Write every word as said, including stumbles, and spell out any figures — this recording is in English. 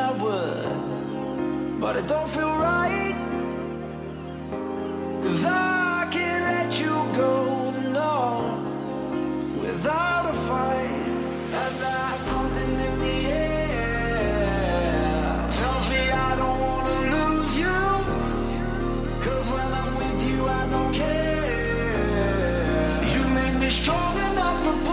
I would, but it don't feel right. Cause I can't let you go, no, without a fight. And that's something in the air tells me I don't wanna lose you. Cause when I'm with you I don't care. You make me strong enough to